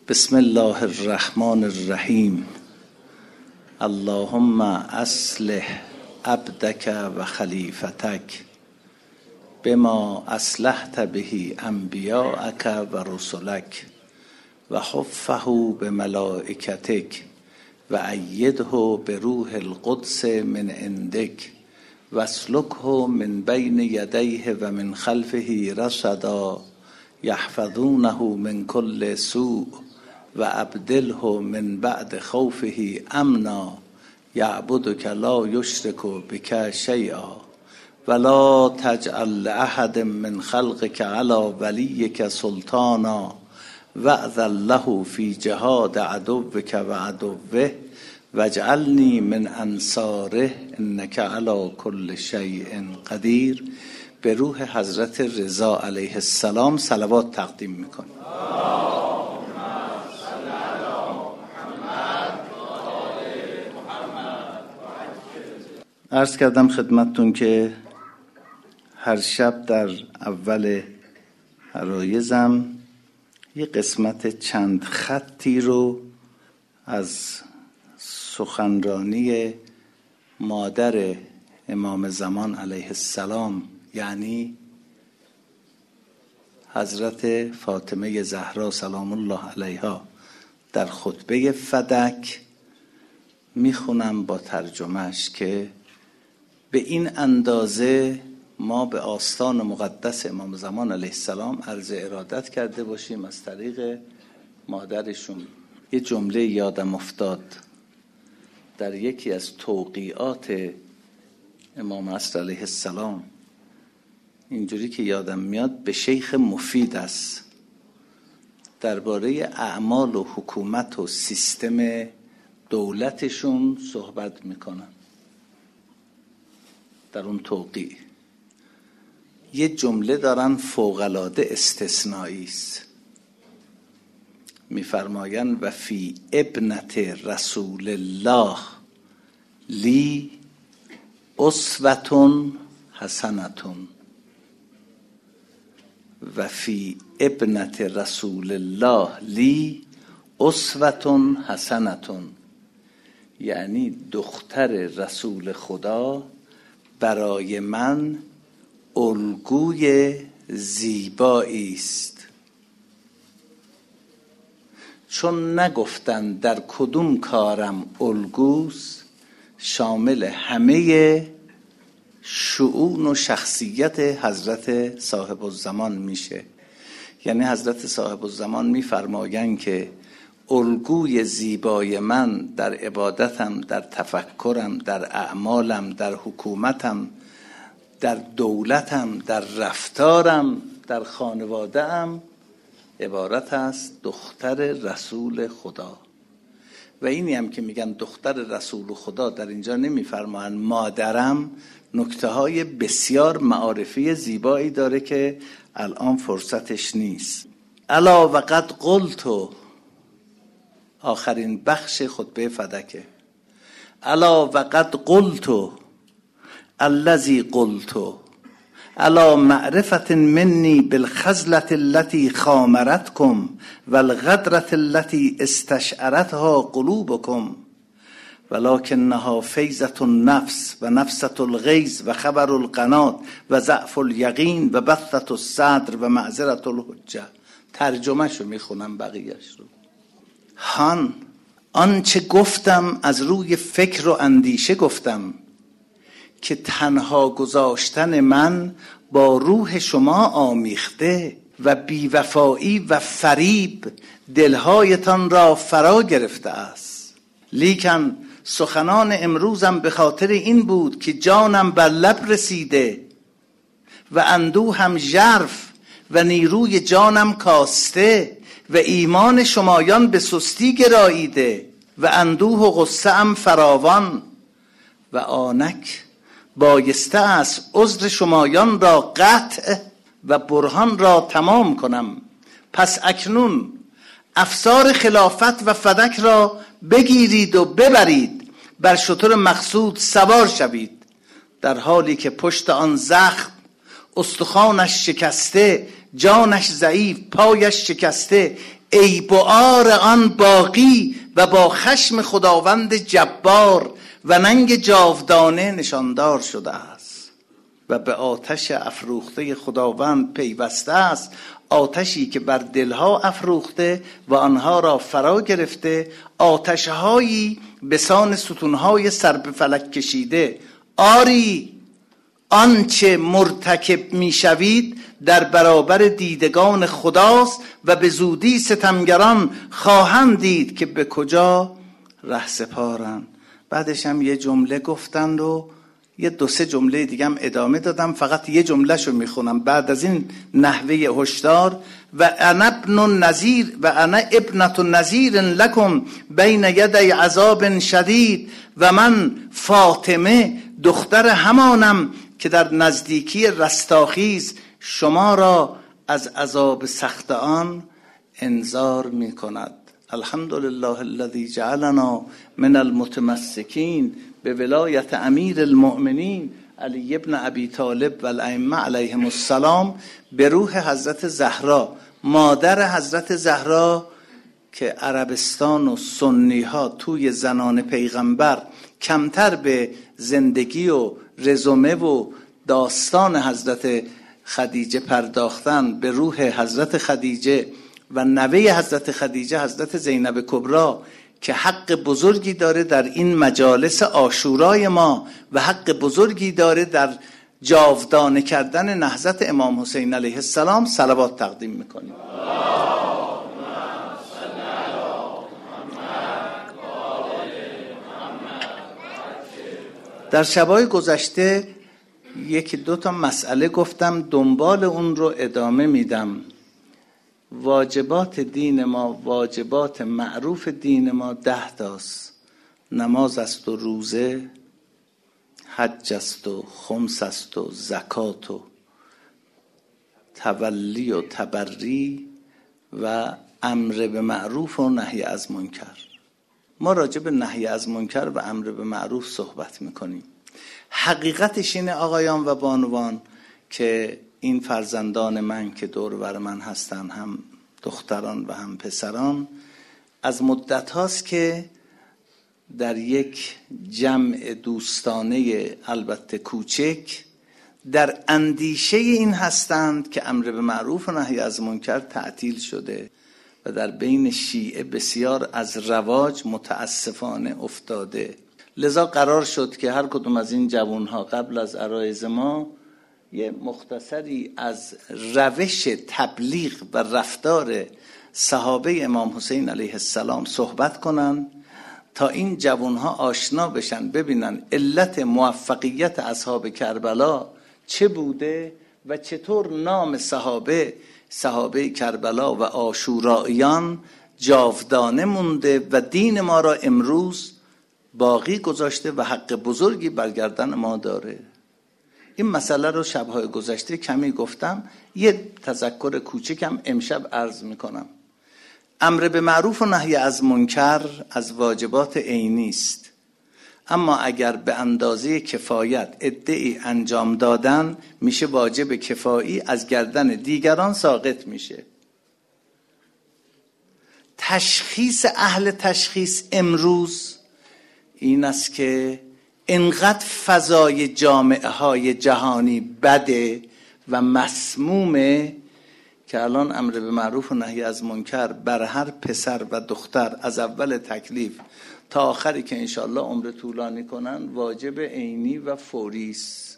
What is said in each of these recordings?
بسم الله الرحمن الرحیم. اللهم اصلح عبدک و خلیفتک بما اصلحت به انبیاءک و رسلک و حفه بملائکتک و ایده بروح القدس من عندک و اسلکه من بین یدیه و من خلفه رصدا یحفظونه من کل سوء و ابدله من بعد خوفه امنا یعبدک لا یشرک بک شیئا ولا تجعل لأحد من خلقک علی ولیک سلطانا واذن له فی جهاد عدوک و عدوه واجعلنی من انصاره انک علی کل شیء قدیر. به روح حضرت رضا علیه السلام صلوات تقدیم میکنیم. عرض کردم خدمتتون که هر شب در اول عرایزم یه قسمت چند خطی رو از سخنرانی مادر امام زمان علیه السلام، یعنی حضرت فاطمه زهرا سلام الله علیها، در خطبه فدک میخونم با ترجمهش که به این اندازه ما به آستان مقدس امام زمان علیه السلام عرض ارادت کرده باشیم از طریق مادرشون. یه جمله یادم افتاد در یکی از توقیعات امام عصر علیه السلام، اینجوری که یادم میاد، به شیخ مفید است، درباره اعمال و حکومت و سیستم دولتشون صحبت میکنن. در اون توقیع یه جمله دارن فوق‌العاده استثنایی است، میفرمایند و فی ابنت رسول الله لی اسوة حسنة و فی ابنت رسول الله لی اسوة حسنة، یعنی دختر رسول خدا برای من الگوی زیبایی است. چون نگفتن در کدوم کارم الگوست، شامل همه شؤون و شخصیت حضرت صاحب الزمان میشه. یعنی حضرت صاحب الزمان میفرمایند که الگوی زیبای من در عبادتم، در تفکرم، در اعمالم، در حکومتم، در دولتم، در رفتارم، در خانواده‌ام عبارت است دختر رسول خدا. و اینی هم که میگن دختر رسول خدا، در اینجا نمیفرمایند مادرم، نکته های بسیار معارفی زیبایی داره که الان فرصتش نیست. الا و قد قلت، آخرین بخش خطبه فدکه، الا و قد قلت الذی قلت الا معرفة منی بالخزلة التي خامرتكم والغدرة التي استشعرتها قلوبكم ولكنها فیضة النفس و نفسة الغیظ و خبر القناة و ضعف الیقین و بثة الصدر و معذرة الحجة. ترجمه شو میخونم، بقیهش رو. هان آنچه گفتم از روی فکر و اندیشه گفتم که تنها گذاشتن من با روح شما آمیخته و بیوفایی و فریب دلهایتان را فرا گرفته است. لیکن سخنان امروزم به خاطر این بود که جانم بر لب رسیده و اندوهم ژرف و نیروی جانم کاسته و ایمان شمایان به سستی گراییده و اندوه و غصه ام فراوان و آنک بایسته است عذر شمایان را قطع و برهان را تمام کنم. پس اکنون افسار خلافت و فدک را بگیرید و ببرید، بر شتر مقصود سوار شوید، در حالی که پشت آن زخم استخوانش شکسته، جانش ضعیف، پایش شکسته، عیب و عار آن باقی و با خشم خداوند جبار و ننگ جاودانه نشاندار شده است و به آتش افروخته خداوند پیوسته است، آتشی که بر دلها افروخته و آنها را فرا گرفته، آتشهایی به سان ستونهای سر به فلک کشیده. آری آنچه مرتکب میشوید در برابر دیدگان خداست و به زودی ستمگران خواهند دید که به کجا رهسپارند. بعدش هم یه جمله گفتند و یه 2-3 جمله دیگه هم ادامه دادم، فقط یه جمله شو میخونم بعد از این نحوه هشدار. و انا ابن النذیر و انا ابنة النذیر لکم بین یدی عذاب شدید، و من فاطمه دختر همانم که در نزدیکی رستاخیز شما را از عذاب سخت آن انذار میکند. الحمدلله الذی جعلنا من المتمسکین به ولایت امیر المؤمنین علی ابن ابی طالب و الائمه علیهم السلام، به روح حضرت زهرا مادر حضرت زهرا که عربستان و سنی ها توی زنان پیغمبر کمتر به زندگی و رزومه و داستان حضرت خدیجه پرداختن، به روح حضرت خدیجه و نوه حضرت خدیجه حضرت زینب کبری که حق بزرگی داره در این مجالس عاشورای ما و حق بزرگی داره در جاودانه کردن نهضت امام حسین علیه السلام، صلوات تقدیم میکنیم. در شبای گذشته 1-2 مسئله گفتم، دنبال اون رو ادامه میدم. واجبات دین ما، واجبات معروف دین ما 10 تاست. نماز است و روزه، حج است و خمس است و زکات و تولی و تبری و امر به معروف و نهی از منکر. ما راجع به نهی از منکر و امر به معروف صحبت میکنیم. حقیقتش اینه آقایان و بانوان که این فرزندان من که دور بر من هستن، هم دختران و هم پسران، از مدت هاست که در یک جمع دوستانه البته کوچک در اندیشه این هستند که امر به معروف و نهی از منکر تعطیل شده و در بین شیعه بسیار از رواج متاسفانه افتاده. لذا قرار شد که هر کدوم از این جوانها قبل از عرایض ما یه مختصری از روش تبلیغ و رفتار صحابه امام حسین علیه السلام صحبت کنن تا این جوانها آشنا بشن، ببینن علت موفقیت اصحاب کربلا چه بوده و چطور نام صحابه کربلا و عاشوراییان جاودانه مونده و دین ما را امروز باقی گذاشته و حق بزرگی برگردن ما داره. این مسئله رو شبهای گذشته کمی گفتم، یه تذکر کوچکم امشب عرض میکنم. امر به معروف و نهی از منکر از واجبات عینی است، اما اگر به اندازه کفایت ادعی انجام دادن میشه واجب کفایی، از گردن دیگران ساقط میشه. تشخیص اهل تشخیص امروز این است که انقدر فضای جامعه های جهانی بده و مسمومه که الان امر به معروف و نهی از منکر بر هر پسر و دختر از اول تکلیف تا آخری که انشالله عمر طولانی کنن واجب عینی و فوری است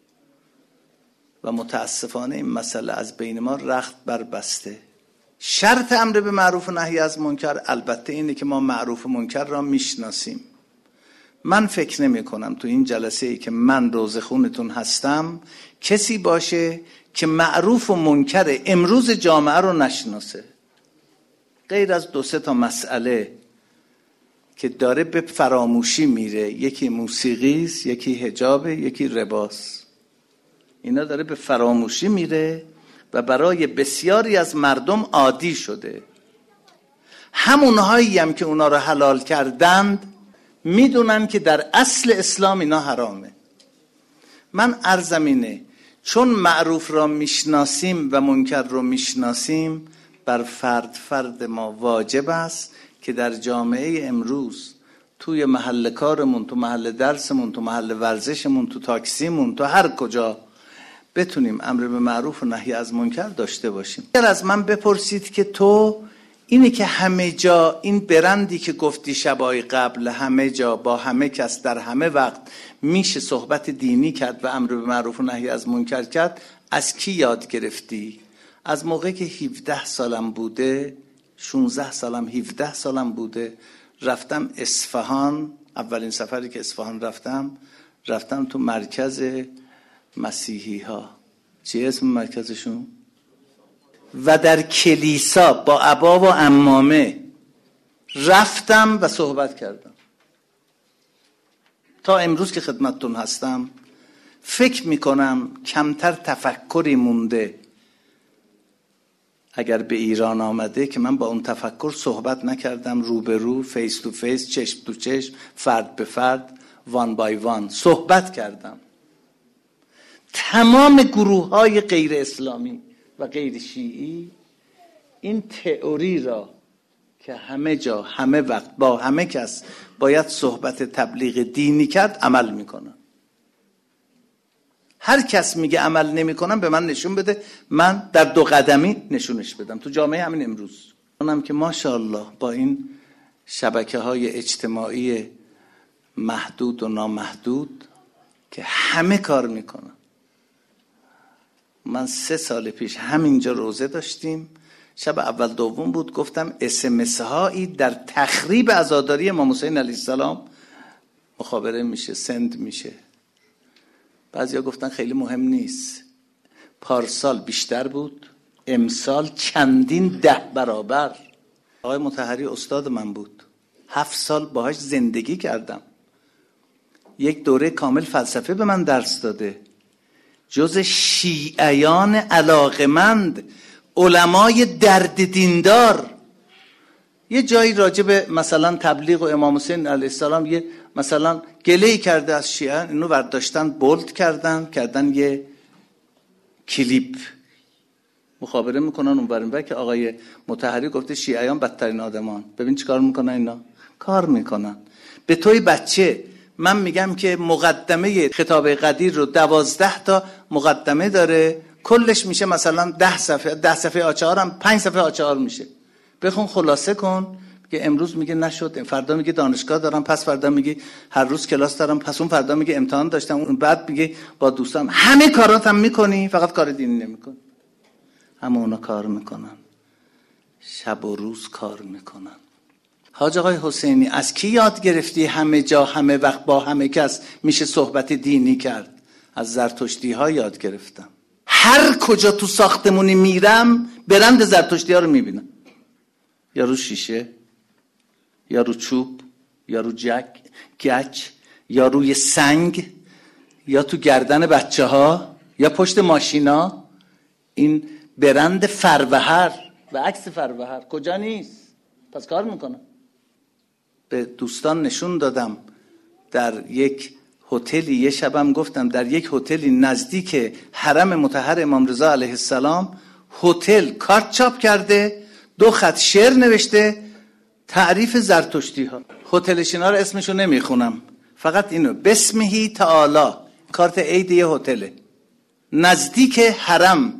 و متاسفانه این مسئله از بین ما رخت بربسته. شرط امر به معروف و نهی از منکر البته اینه که ما معروف و منکر را میشناسیم. من فکر نمی کنم تو این جلسه ای که من روزخونتون هستم کسی باشه که معروف و منکر امروز جامعه رو نشناسه، غیر از 2-3 مسئله که داره به فراموشی میره. یکی موسیقی است، یکی حجاب، یکی رباست. اینا داره به فراموشی میره و برای بسیاری از مردم عادی شده. همونهایی هم که اونا رو حلال کردند میدونن که در اصل اسلام اینا حرامه. من عرضم اینه چون معروف را میشناسیم و منکر رو میشناسیم، بر فرد ما واجب است که در جامعه امروز توی محل کارمون، تو محل درسمون، تو محل ورزشمون، تو تاکسیمون، تو هر کجا بتونیم امر به معروف و نهی از منکر داشته باشیم. اگر از من بپرسید که تو اینه که همه جا این برندی که گفتی شبای قبل، همه جا با همه کس در همه وقت میشه صحبت دینی کرد و امر به معروف و نهی از منکر کرد، از کی یاد گرفتی؟ از موقعی که 17 سالم بوده، 16 سالم، 17 سالم بوده، رفتم اصفهان. اولین سفری که اصفهان رفتم تو مرکز مسیحی ها. چی اسم مرکزشون؟ و در کلیسا با عبا و عمامه رفتم و صحبت کردم. تا امروز که خدمتتون هستم فکر میکنم کمتر تفکری مونده اگر به ایران آمده که من با اون تفکر صحبت نکردم، روبرو، فیس تو فیس، چشم تو چشم، فرد به فرد، وان بای وان صحبت کردم. تمام گروه‌های غیر اسلامی و غیر شیعی این تئوری را که همه جا همه وقت با همه کس باید صحبت تبلیغ دینی کرد عمل میکنن. هر کس میگه عمل نمیکنم به من نشون بده، من در 2 قدمی نشونش بدم. تو جامعه همین امروز اونم که ماشاءالله با این شبکه‌های اجتماعی محدود و نامحدود که همه کار میکنن. من 3 سال پیش همینجا روزه داشتیم، شب اول دوم بود، گفتم SMS هایی در تخریب عزاداری امام حسین علیه السلام مخابره میشه، سند میشه. بعضیا گفتن خیلی مهم نیست. پارسال بیشتر بود، امسال چندین 10 برابر. آقای مطهری استاد من بود، 7 سال باهاش زندگی کردم. یک دوره کامل فلسفه به من درس داده. جز شیعیان علاقمند، علمای درد دیندار. یه جایی راجع به مثلا تبلیغ و امام حسین علیه السلام یه مثلا گله‌ای کرده از شیعیان، اینو برداشتن بولد کردن یه کلیپ مخابره میکنن اون بریم که آقای مطهری گفته شیعیان بدترین آدمان. ببین چی کار میکنن اینا؟ کار میکنن. به توی بچه من میگم که مقدمه خطاب قدیر رو 12 تا مقدمه داره، کلش میشه مثلا 10 صفحه، 10 صفحه آچار هم 5 صفحه آچار میشه. بخون خلاصه کن که امروز میگه نشد، فردا میگه دانشگاه دارم، پس فردا میگه هر روز کلاس دارم، پس اون فردا میگه امتحان داشتم، اون بعد میگه با دوستام. همه کاراتم میکنی، فقط کار دینی نمیکنی. همه اونا کار میکنن، شب و روز کار میکنن. حاج آقای حسینی از کی یاد گرفتی همه جا همه وقت با همه کس میشه صحبت دینی کرد؟ از زرتشتی ها یاد گرفتم. هر کجا تو ساختمونی میرم برند زرتشتی ها رو میبینم، یا رو شیشه، یا رو چوب، یا رو گچ، یا روی سنگ، یا تو گردن بچه ها، یا پشت ماشینا. این برند فروهر و عکس فروهر کجا نیست؟ پس کار میکنم. به دوستان نشون دادم در یک هتلی، یه شبم گفتم در یک هتلی نزدیک حرم مطهر امام رضا علیه السلام، هتل کارت چاپ کرده، 2 خط شعر نوشته، تعریف زرتشتی ها. هتلشینا رو اسمشو نمیخونم، فقط اینو: بسمهی تعالی. کارت عید یه هتله نزدیک حرم: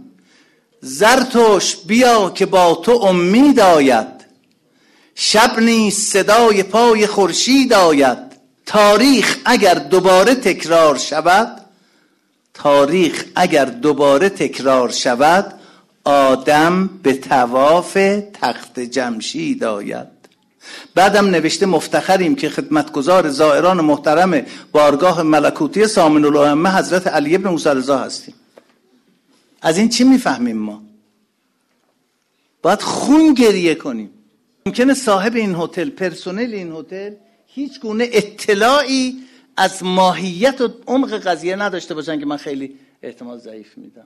زرتشت بیا که با تو امید آید، شب نیز صدای پای خورشید آید، تاریخ اگر دوباره تکرار شود، آدم به طواف تخت جمشید آید. بعدم نوشته مفتخریم که خدمتگزار زائران محترم بارگاه ملکوتی سامن الائمه حضرت علی بن موسی رضا هستیم. از این چی میفهمیم ما؟ باید خون گریه کنیم. ممکنه صاحب این هتل، پرسنل این هتل هیچ گونه اطلاعی از ماهیت و عمق قضیه نداشته باشن که من خیلی احتمال ضعیف میدم.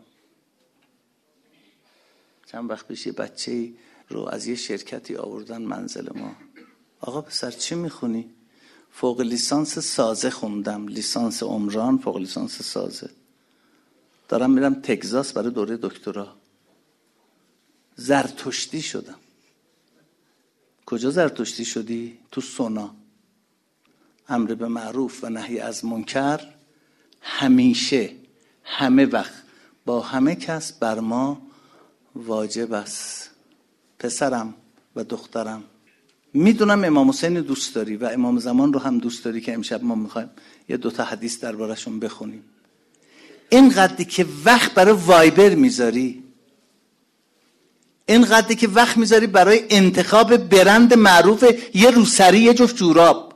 چند وقت پیش یه بچه‌ای رو از یه شرکتی آوردن منزل ما. آقا پسر چی میخونی؟ فوق لیسانس سازه خوندم، لیسانس عمران، فوق لیسانس سازه. دارم میرم تگزاس برای دوره دکترا. زرتشتی شدم. کجا زرتشتی شدی؟ تو سونا. امر به معروف و نهی از منکر همیشه، همه وقت، با همه کس بر ما واجب است. پسرم و دخترم، میدونم امام حسین دوست داری و امام زمان رو هم دوست داری که امشب ما میخوایم یه 2 حدیث دربارشون بخونیم. اینقدری که وقت برای وایبر میذاری، اینقدری که وقت میذاری برای انتخاب برند معروف یه روسری یه جفت جوراب،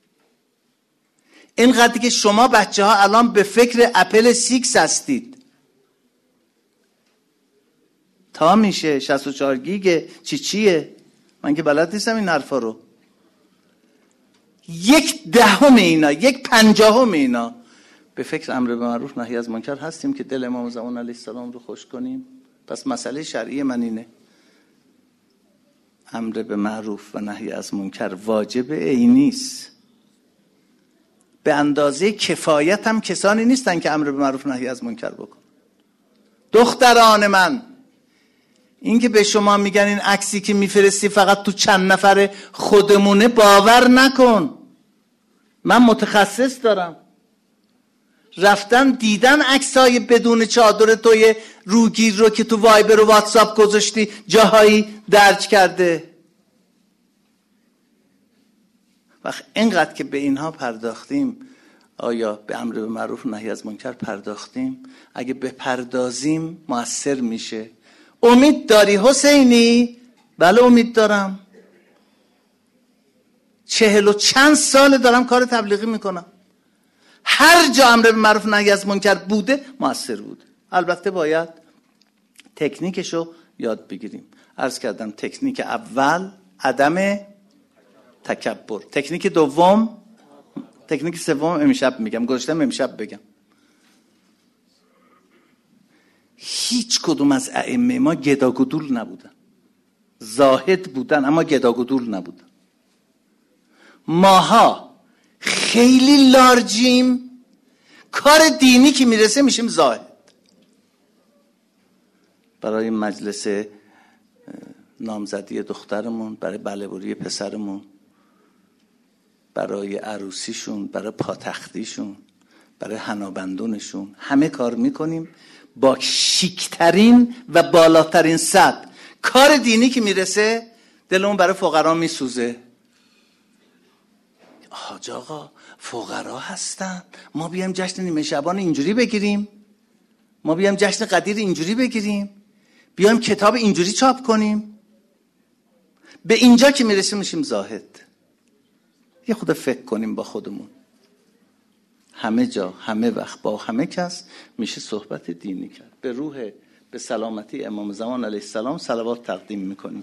اینقدری که شما بچه ها الان به فکر اپل 6 هستید، تا میشه 64 گیگ چیه؟ من که بلد نیستم این حرفا رو. 1/10 اینا، 1/50 اینا به فکر امر به معروف نهی از منکر هستیم که دل امام زمان علیه السلام رو خوش کنیم. پس مسئله شرعی من اینه، امر به معروف و نهی از منکر واجب عینی است. به اندازه کفایت هم کسانی نیستن که امر به معروف نهی از منکر بکن. دختران من، این که به شما میگن این عکسی که میفرستی فقط تو چند نفر خودمونه، باور نکن. من متخصص دارم، رفتن دیدن عکسای بدون چادر توی روگیر رو که تو وایبر و واتساپ گذاشتی جاهایی درج کرده. وقت اینقدر که به اینها پرداختیم، آیا به امر به معروف و نهی از منکر پرداختیم؟ اگه بپردازیم مؤثر میشه. امید داری حسینی؟ بله امید دارم. 40 و چند سال دارم کار تبلیغی میکنم. هر جا امر به معروف نهی از منکر بوده مؤثر بود. البته باید تکنیکشو یاد بگیریم. عرض کردم تکنیک اول عدم تکبر، تکنیک دوم، تکنیک سوم امشب میگم، گذاشتم امشب بگم. هیچ کدوم از ائمه ما گداگدول نبودن، زاهد بودن اما گداگدول نبودن. ماها خیلی لارجیم، کار دینی که میرسه میشیم زاهد. برای مجلس نامزدی دخترمون، برای بله‌بری پسرمون، برای عروسیشون، برای پاتختیشون، برای حنابندونشون همه کار میکنیم با شیکترین و بالاترین سطح. کار دینی که میرسه دلمون برای فقرا میسوزه. حاج آقا فقرا هستن، ما بیام جشن نیمه شعبان اینجوری بگیریم، ما بیام جشن قدیر اینجوری بگیریم، بیام کتاب اینجوری چاپ کنیم. به اینجا که میرسیم میشیم زاهد. یه خود فکر کنیم با خودمون. همه جا، همه وقت، با همه کس میشه صحبت دینی کرد. به روح، به سلامتی امام زمان علیه السلام صلوات تقدیم میکنیم.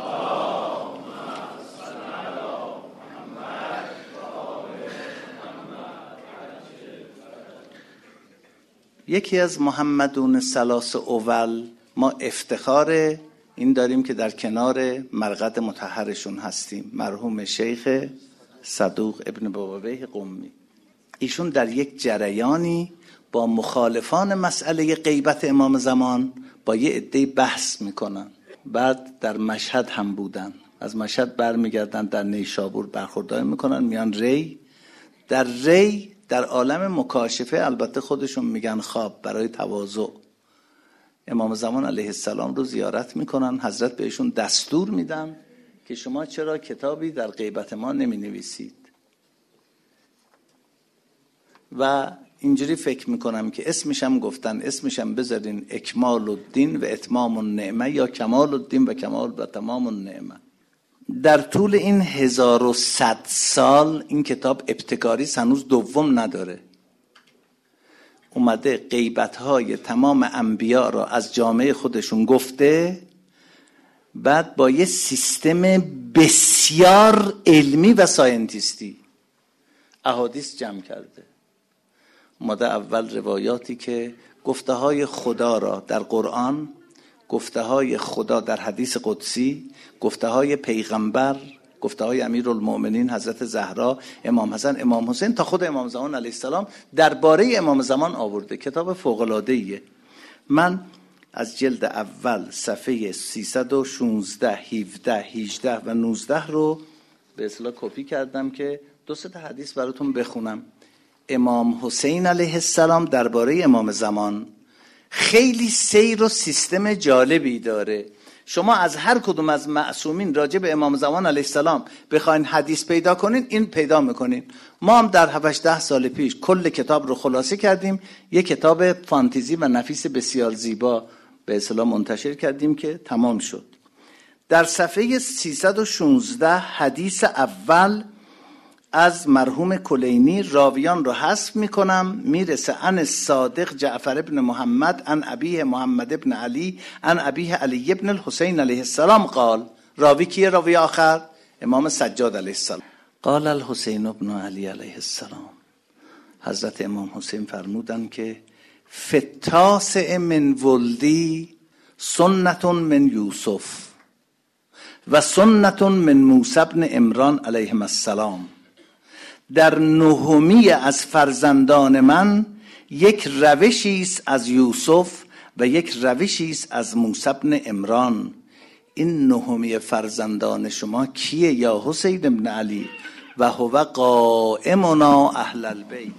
یکی از محمدون ثلاث اول، ما افتخار این داریم که در کنار مرقد مطهرشون هستیم، مرحوم شیخ صدوق ابن بابویه قمی. ایشون در یک جریانی با مخالفان مسئله غیبت امام زمان با یه عده بحث میکنن. بعد در مشهد هم بودن، از مشهد برمیگردن در نیشابور برخوردار میکنن، میان ری. در ری در عالم مکاشفه البته خودشون میگن خواب، برای تواضع امام زمان علیه السلام رو زیارت میکنن. حضرت بهشون دستور میدن که شما چرا کتابی در غیبت ما نمی نویسید. و اینجوری فکر میکنم که اسمشم گفتن، اسمشم بذارین اکمال الدین و اتمام النعمه، یا کمال الدین و کمال و تمام النعمه. در طول این 1100 سال این کتاب ابتکاری هنوز دوم نداره. اومده غیبت‌های تمام انبیا را از جامعه خودشون گفته، بعد با یه سیستم بسیار علمی و ساینتیستی احادیث جمع کرده. اومده اول روایاتی که گفته های خدا را در قرآن، گفته های خدا در حدیث قدسی، گفته های پیغمبر، گفته های امیرالمؤمنین حضرت زهرا، امام حسن، امام حسین، تا خود امام زمان علیه السلام درباره امام زمان آورده. کتاب فوق‌العاده‌ایه. من از جلد اول صفحه 316 17 18 و 19 رو به اصطلاح کپی کردم که 2 تا حدیث براتون بخونم. امام حسین علیه السلام درباره امام زمان خیلی سیر و سیستم جالبی داره. شما از هر کدوم از معصومین راجع به امام زمان علیه السلام بخواین حدیث پیدا کنین، این پیدا میکنین. ما هم در 7-10 سال پیش کل کتاب رو خلاصه کردیم، یک کتاب فانتزی و نفیس بسیار زیبا به اصطلاح منتشر کردیم که تمام شد. در صفحه 316 حدیث اول از مرحوم کلینی راویان رو حذف میکنم، میرسه عن صادق جعفر ابن محمد عن ابیه محمد ابن علی عن ابیه علی ابن الحسین علیه السلام قال. راوی کیه؟ راوی آخر امام سجاد علیه السلام. قال الحسین ابن علی علیه السلام، حضرت امام حسین فرمودن که فتاسع من ولدی سنت من یوسف و سنت من موسی بن عمران علیهم السلام. در نهمی از فرزندان من یک روشی است از یوسف و یک روشی است از موسی بن عمران. این نهمی فرزندان شما کیه یا حسین بن علی؟ و هو قائمنا اهل البیت.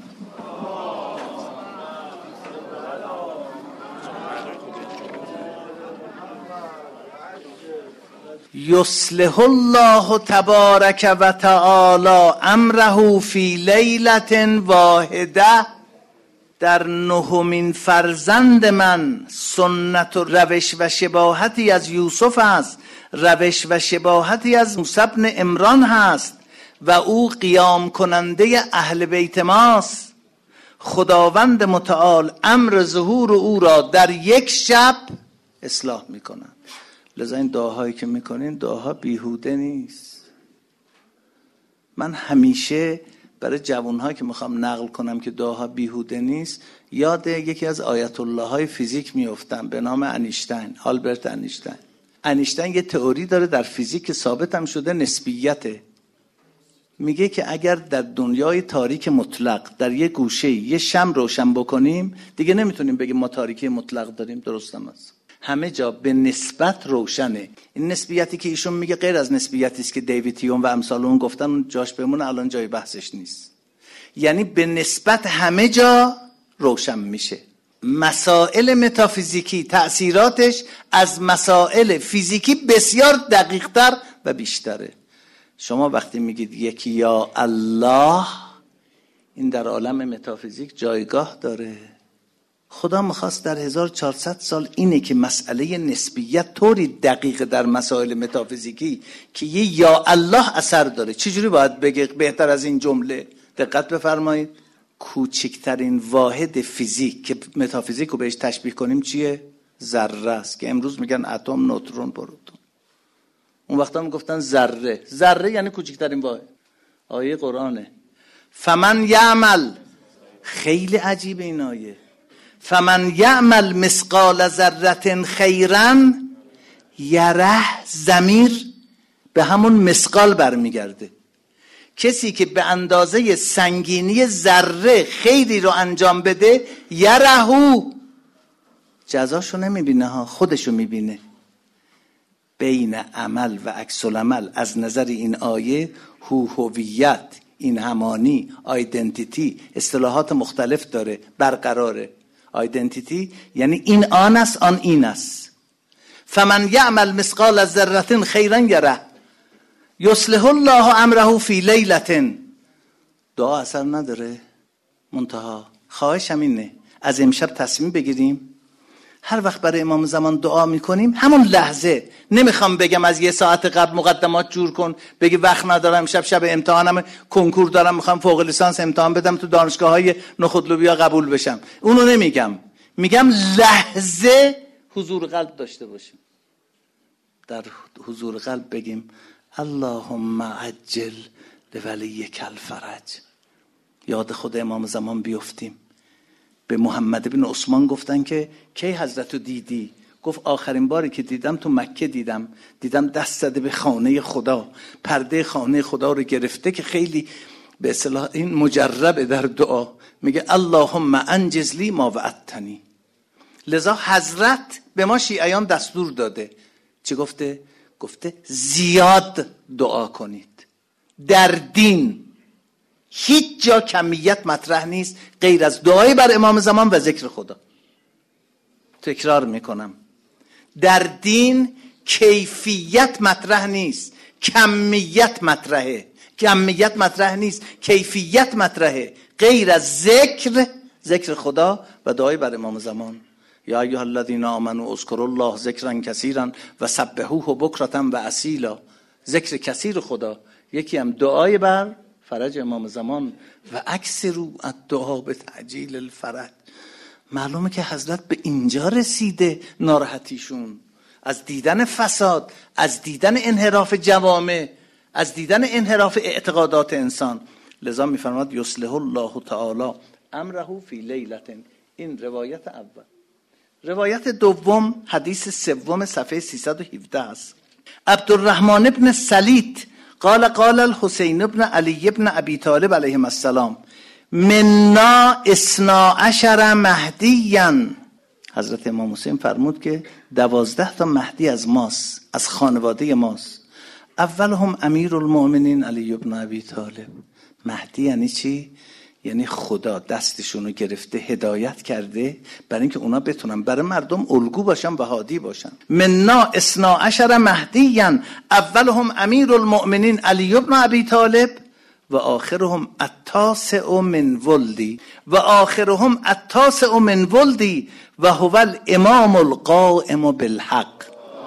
یصلح الله تبارک و تعالی امره فی لیلة واحده. در نهمین فرزند من سنت و روش و شباهتی از یوسف است، روش و شباهتی از موسی بن عمران هست و او قیام کننده اهل بیت ماست. خداوند متعال امر ظهور او را در یک شب اصلاح میکنند. لذا این دعاهایی که میکنین دعاها بیهوده نیست. من همیشه برای جوانهایی که میخوام نقل کنم که دعاها بیهوده نیست، یاد یکی از آیت الله های فیزیک میافتم به نام انیشتین، آلبرت انیشتین. انیشتین یه تئوری داره در فیزیک که ثابت هم شده، نسبیته. میگه که اگر در دنیای تاریک مطلق در یه گوشه یه شمع روشن بکنیم، دیگه نمیتونیم بگیم ما تاریکی مطلق داریم. درست هم است، همه جا به نسبت روشنه. این نسبیتی که ایشون میگه غیر از نسبیتی است که دیوید هیوم و امثال اون گفتن، اون جاش بمونه، الان جای بحثش نیست. یعنی به نسبت همه جا روشن میشه. مسائل متافیزیکی تأثیراتش از مسائل فیزیکی بسیار دقیق‌تر و بیشتره. شما وقتی میگید یکی یا الله، این در عالم متافیزیک جایگاه داره. خدا میخواست در 1400 سال اینه که مسئله نسبیت طوری دقیق در مسائل متافیزیکی که یه یا الله اثر داره. چجوری باید بگه بهتر از این جمله؟ دقت بفرمایید. کوچکترین واحد فیزیک که متافیزیک رو بهش تشبیه کنیم چیه؟ ذره است، که امروز میگن اتم، نوترون، پروتون. اون وقتا میگفتن ذره. ذره یعنی کوچکترین واحد. آیه قرآنه. فمن یعمل، خیلی عجیبه این آیه، فمن یعمل مثقال ذره خیرا یره، ضمیر به همون مثقال برمیگرده. کسی که به اندازه سنگینی ذره خیری رو انجام بده، یرهو، جزاشو نمیبینه ها، خودشو میبینه. بین عمل و عکس العمل از نظر این آیه هویت، این همانی، آیدنتیتی، اصطلاحات مختلف داره، برقراره. آیدنتیتی یعنی این آن است، آن این است. فمن یعمل مثقال ذره خیرا یره یصلح الله امره فی لیلة. دعا اثر نداره. منتها خواهشم اینه از امشب تصمیم بگیریم هر وقت برای امام زمان دعا میکنیم همون لحظه، نمیخوام بگم از 1 ساعت قبل مقدمات جور کن، بگی وقت ندارم، شب امتحانم، کنکور دارم، میخوام فوق لیسانس امتحان بدم تو دانشگاه‌های نخودلوبیا قبول بشم. اونو نمیگم، میگم لحظه حضور قلب داشته باشیم. در حضور قلب بگیم اللهم عجل لولیک الفرج. یاد خود امام زمان بیفتیم. به محمد بن عثمان گفتن که کی حضرتو دیدی؟ گفت آخرین باری که دیدم تو مکه دیدم دست زده به خانه خدا، پرده خانه خدا رو گرفته که خیلی به اصطلاح این مجربه در دعا. میگه اللهم انجز لی ما وعدتنی. لذا حضرت به ما شیعیان دستور داده. چی گفته؟ گفته زیاد دعا کنید. در دین هیچ جا کمیت مطرح نیست غیر از دعای بر امام زمان و ذکر خدا. تکرار میکنم، در دین کیفیت مطرح نیست، کمیت مطرحه. کمیت مطرح نیست، کیفیت مطرحه. غیر از ذکر خدا و دعای بر امام زمان. یا ایها الذین آمنوا اذکروا الله ذکرا کثیرا و سبحوه بکرة و اصیلا. ذکر کثیر خدا، یکی هم دعای بر فرج امام زمان و اکثروا الدعا به تعجیل الفرج. معلومه که حضرت به اینجا رسیده ناراحتیشون از دیدن فساد، از دیدن انحراف جوامع، از دیدن انحراف اعتقادات انسان. لذا میفرماد یصلح الله تعالی امره فی لیلة. این روایت اول. روایت دوم حدیث سوم صفحه 317 است. عبدالرحمن ابن سلیط قال قال الحسین ابن علی ابن ابی طالب علیهم السلام منا 12 مهدیاً. حضرت امام حسین فرمود که 12 تا مهدی از ماست، از خانواده ماست. اولهم امیر المؤمنین علی ابن ابی طالب. مهدی یعنی چی؟ یعنی خدا دستشون رو گرفته هدایت کرده برای اینکه اونا بتونن برای مردم الگو باشن و هادی باشن. منا 12 مهدیاً اولهم امیر المؤمنین علی ابن ابی طالب و آخرهم التاسع من ولدی و آخرهم التاسع من ولدی و هو الامام القائم بالحق.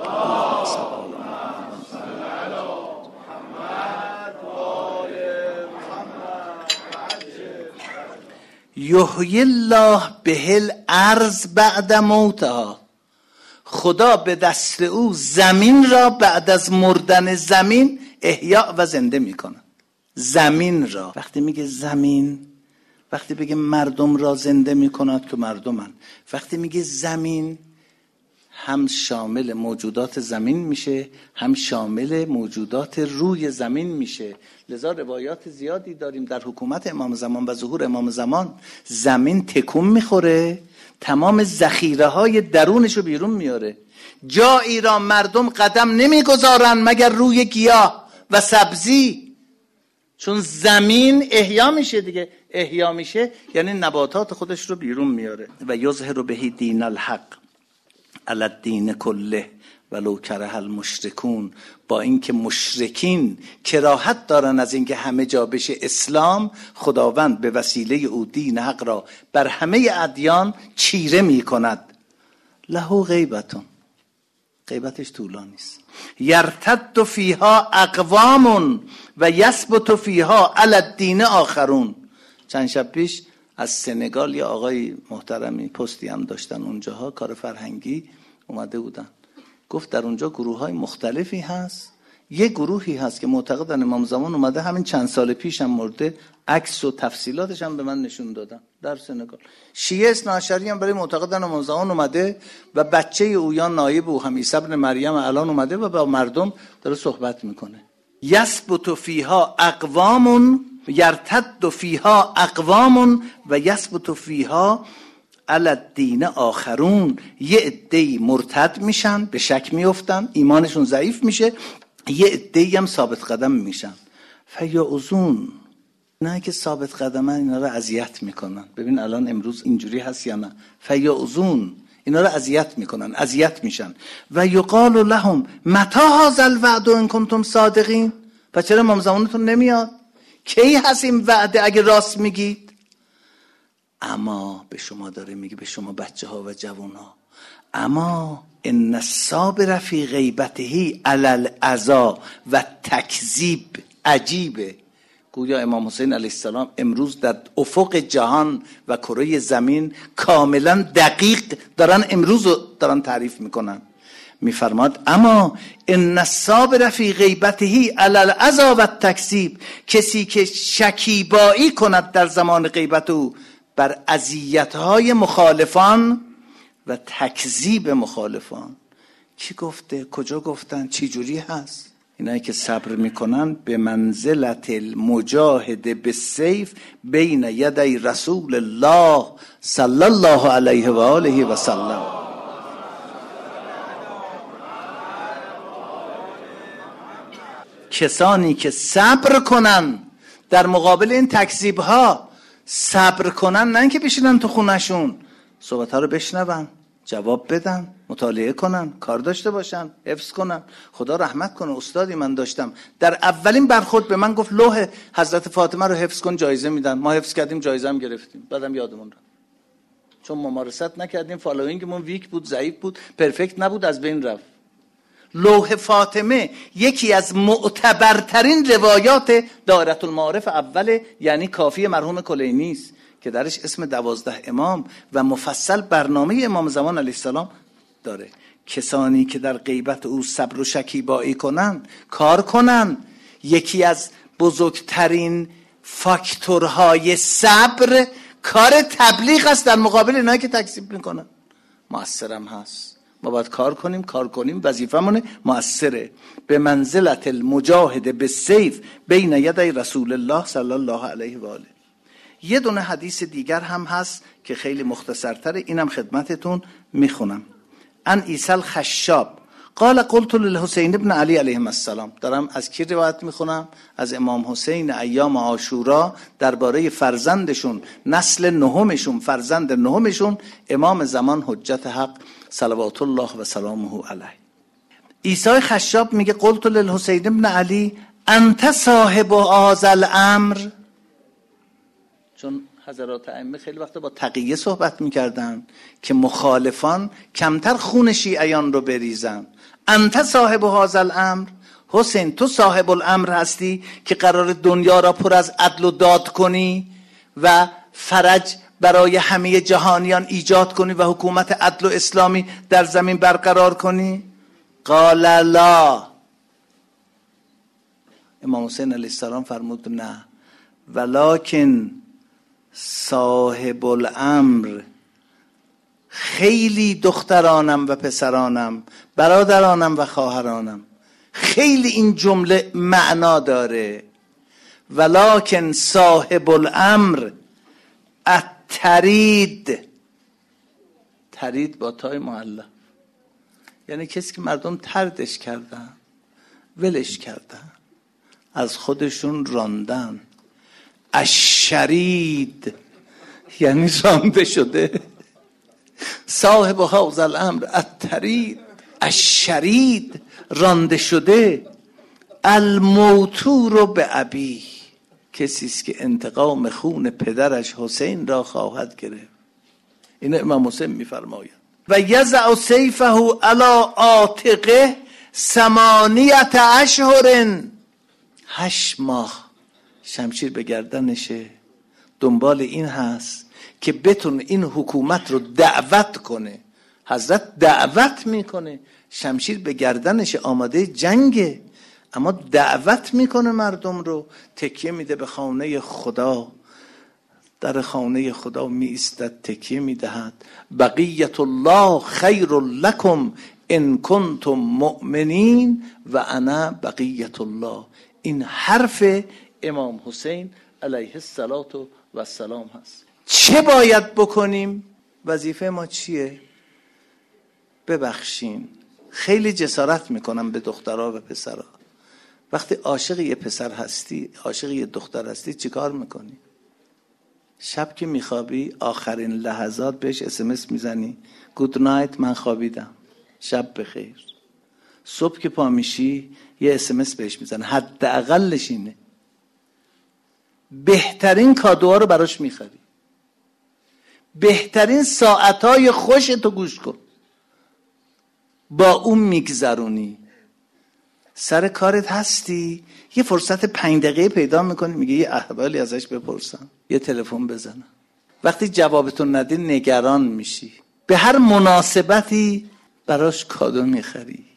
یحیی الله به الارض بعد موتها. خدا به دست او زمین را بعد از مردن زمین احیا و زنده میکنه. زمین را، وقتی میگه زمین، وقتی بگه مردم را زنده میکند که مردمن، وقتی میگه زمین هم شامل موجودات زمین میشه هم شامل موجودات روی زمین میشه. لذا روایات زیادی داریم در حکومت امام زمان و ظهور امام زمان زمین تکون میخوره، تمام ذخیره های درونشو بیرون میاره. جایی را مردم قدم نمیگذارن مگر روی گیاه و سبزی، چون زمین احیا میشه دیگه. احیا میشه یعنی نباتات خودش رو بیرون میاره. و یظهر به دین الحق علی الدین کله ولو کره المشرکون. با اینکه مشرکین کراهت دارن از اینکه همه جا بشه اسلام، خداوند به وسیله او دین حق را بر همه ادیان چیره میکند. له غیبتون، غیبتش طولانی است. یرتد فیها اقوام و یثبت فیها علی الدین آخرون. چند شب پیش از سنگال یا آقای محترمی پستی هم داشتن اونجاها، کار فرهنگی اومده بودن، گفت در اونجا گروه های مختلفی هست. یه گروهی هست که معتقدن امام زمان اومده، همین چند سال پیش هم مرده، عکس و تفصیلاتش هم به من نشون دادن در سنگال. شیعه اثناعشری هم برای معتقدن امام زمان اومده و بچه او یا نایب او هم عیسی ابن مریم الان اومده و با مردم داره صحبت میکنه. یثبت فیها اقوام یرتد فیها اقوام و یثبت فیها علی الدین آخرون. یه عده‌ای مرتد میشن، به شک میافتن، ایمانشون ضعیف میشه، یه عده‌ای هم ثابت قدم میشن. فیعوزون، نه که ثابت قدمن اینا رو اذیت میکنن. ببین الان امروز اینجوری هست یا نه؟ فیعوزون، اینا رو اذیت میکنن، اذیت میشن. و یقال لهم متی هذا الوعد ان کنتم صادقین. پس چرا امام زمانتون نمیاد؟ کی هست این وعده اگه راست میگید؟ اما به شما داره میگه، به شما بچه ها و جوان ها، اما ان الصابر فی غیبته علی الاذی و تکذیب. عجیبه، گویا امام حسین علیه السلام امروز در افق جهان و کره زمین کاملا دقیق دارن امروز دارن تعریف میکنن. میفرماد اما ان الصابر فی غیبته علی الاذی و تکذیب. کسی که شکیبایی کند در زمان غیبت او بر اذیت‌های مخالفان و تکذیب مخالفان. کی گفته؟ کجا گفتن؟ چی جوری هست؟ اینایی که صبر میکنن به منزلت المجاهد بالسیف بین یدی رسول الله صلی الله علیه و آله و سلم. کسانی که صبر کنن در مقابل این تکذیب ها، صبر کنن، نه اینکه بشینن تو خونشون صحبت ها رو بشنون، جواب بدن، مطالعه کنن، کار داشته باشن، حفظ کنن. خدا رحمت کنه، استادی من داشتم در اولین برخورد به من گفت لوح حضرت فاطمه رو حفظ کن جایزه میدن. ما حفظ کردیم، جایزه هم گرفتیم، بعدم یادمون رفت چون ممارست نکردیم، فالوینگمون ویک بود، ضعیف بود، پرفکت نبود، از بین رفت. لوح فاطمه یکی از معتبرترین روایات دایره المعارف اوله، یعنی کافی مرحوم کلینی است که درش اسم 12 امام و مفصل برنامه امام زمان علیه السلام داره. کسانی که در غیبت او صبر و شکیبایی کنن، کار کنن، یکی از بزرگترین فاکتورهای صبر کار تبلیغ است در مقابل اینایی که تکذیب میکنن. مؤثرم هست، ما باید کار کنیم، وظیفمونه، مؤثره. به منزلت المجاهد بالسیف بین یدی رسول الله صلی الله علیه و آله. یه دونه حدیث دیگر هم هست که خیلی مختصرتره، اینم خدمتتون میخونم. ان عیسی الخشاب قال قلت للحسین ابن علی علیهم السلام. دارم از کی روایت میخونم؟ از امام حسین ایام عاشورا درباره فرزندشون، نسل نهمشون، فرزند نهمشون، امام زمان حجت حق صلوات الله و سلامه علیه. عیسی خشاب میگه قلت للحسین ابن علی انت صاحب هذا الامر. چون حضرات ائمه خیلی وقت با تقیه صحبت میکردن که مخالفان کمتر خون شیعیان رو بریزن. انت صاحب هذا الامر، حسین تو صاحب الامر هستی که قرار دنیا را پر از عدل و داد کنی و فرج برای همه جهانیان ایجاد کنی و حکومت عدل و اسلامی در زمین برقرار کنی؟ قال لا. امام حسین علیه السلام فرمود نه، ولکن صاحب الامر، خیلی دخترانم و پسرانم، برادرانم و خواهرانم. خیلی این جمله معنا داره. ولکن صاحب الامر الترید، ترید با تای معلق، یعنی کسی که مردم تردش کردن، ولش کردن، از خودشون راندن. الشرید یعنی رانده شده. صاحب هذا الامر الترید، الشرید رانده شده. الموتور به ابی، کسی است که انتقام خون پدرش حسین را خواهد گرفت. این امام حسین میفرماید و یضع سیفه علی عاتقه 8 اشهر، 8 ماه شمشیر به گردنشه. دنبال این هست که بتونه این حکومت رو دعوت کنه. حضرت دعوت میکنه، شمشیر به گردنش، آماده جنگه، اما دعوت میکنه مردم رو. تکیه میده به خانه خدا، در خانه خدا می ایستد، تکیه میدهد. بقیت الله خیر لکم ان کنتم مؤمنین و انا بقیت الله. این حرف امام حسین علیه السلام هست. چه باید بکنیم؟ وظیفه ما چیه؟ ببخشین، خیلی جسارت میکنم به دخترها و پسرها. وقتی عاشق یه پسر هستی، عاشق یه دختر هستی، چی کار میکنی؟ شب که میخوابی آخرین لحظات بهش اسمس میزنی گود نایت، من خوابیدم، شب بخیر. صبح که پا میشی یه اسمس بهش میزنی، حداقلش اینه. بهترین کادوها رو براش میخری، بهترین ساعتهای خوشتو گوش کن، با اون میگذرونی. سر کارت هستی، یه فرصت 5 دقیقه پیدا میکنی، میگه یه احوالی ازش بپرسم، یه تلفن بزنم. وقتی جوابتون ندی نگران میشی، به هر مناسبتی براش کادو میخری.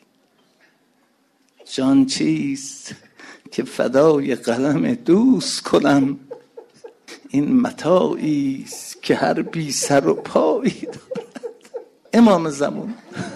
جان چیست که فدای قلم دوست کنم، این متاعی است که هر بی سر و پایی دارد. امام زمان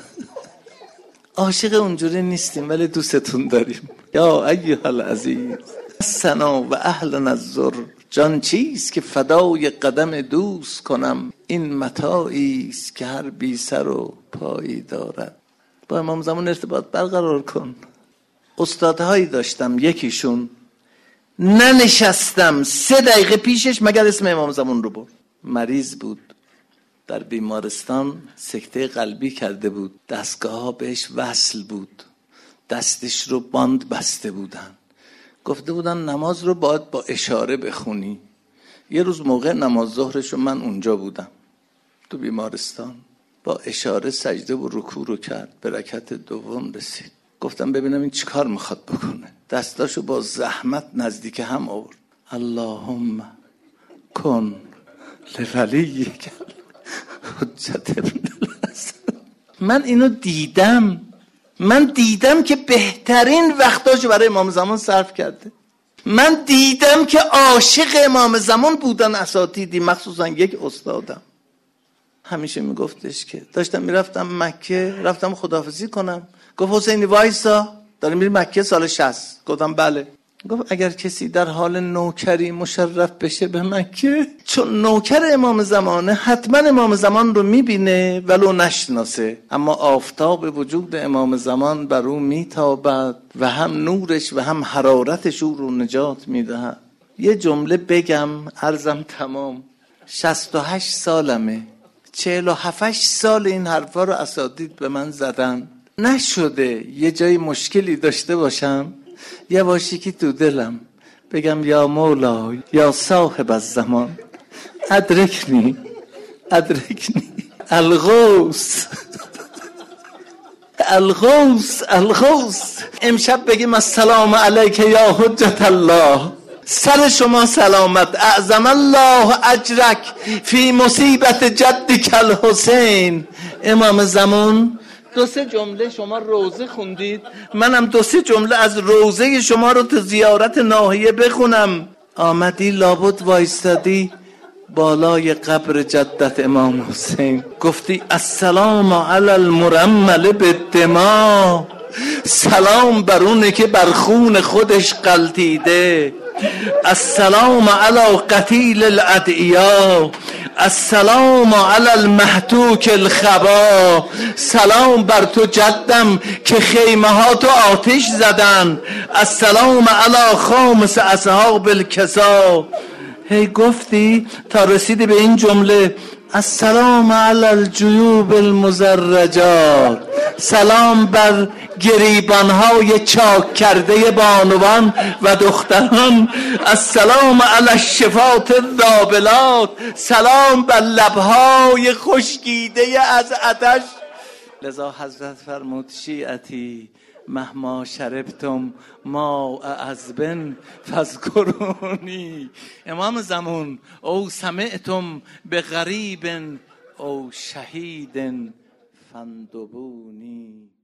عاشق اونجوری نیستیم ولی دوستتون داریم. یا ایها العزیز سنا و اهل نظر، جان چیست که فدای قدم دوست کنم، این متاعی است که هر بی سر و پایی دارد. با امام زمان ارتباط برقرار کن. استادهایی داشتم، یکیشون ننشستم 3 دقیقه پیشش مگر اسم امام زمان رو برد. مریض بود، در بیمارستان سکته قلبی کرده بود، دستگاه ها بهش وصل بود، دستش رو باند بسته بودن، گفته بودن نماز رو باید با اشاره بخونی. یه روز موقع نماز ظهرش رو من اونجا بودم تو بیمارستان، با اشاره سجده و رکوع رو کرد، به رکعت دوم رسید. گفتم ببینم این چیکار میخواد بکنه. دستاشو با زحمت نزدیک هم آورد. اللهم کن لولیک حجت ابن الحسن. من اینو دیدم، من دیدم که بهترین وقتاشو برای امام زمان صرف کرده. من دیدم که عاشق امام زمان بودن اساتیدی، مخصوصا یک استادم همیشه میگفتش که داشتم میرفتم مکه، رفتم خداحافظی کنم، گفت حسینی وایسا داری میری مکه سال 60. گفتم بله. گفت اگر کسی در حال نوکری مشرف بشه به مکه، چون نوکر امام زمانه حتما امام زمان رو میبینه ولو نشناسه، اما آفتاب وجود امام زمان بر او میتابد و هم نورش و هم حرارتش او رو نجات میدهد. یه جمله بگم عرضم تمام. 68 سالمه، 47 سال این حرفا رو اساتید به من زدن، نشده یه جای مشکلی داشته باشم یه باشی که تو دلم بگم یا مولا یا صاحب الزمان ادرکنی الغوث الغوث الغوث. امشب بگیم السلام علیک یا حجت الله، سر شما سلامت، اعظم الله اجرک فی مصیبت جدک الحسین. امام زمان 2-3 جمله شما روزه خوندید، منم 2-3 جمله از روزه شما رو تو زیارت ناحیه بخونم. آمدی لابد وایستادی بالای قبر جدت امام حسین، گفتی السلام علی المرمل بالدماء، سلام بر اونه که بر خون خودش غلطیده، السلام علی قتیل الادعیا، السلام علی المهتوک الخبا، سلام بر تو جدم که خیمه ها تو آتش زدن، السلام علی خامس اصحاب الکسا. هی گفتی تا رسیدی به این جمله السلام علی الجیوب المزرجات، سلام بر گریبانهای چاک کرده بانوان و دختران، السلام علی الشفات الذابلات، سلام بر لبهای خشکیده از آتش. لذا حضرت فرمود شیعتی مهما شربتم ماء عذب فاذکرونی. امام زمان او سمعتم بغریب او شهید فاندبونی.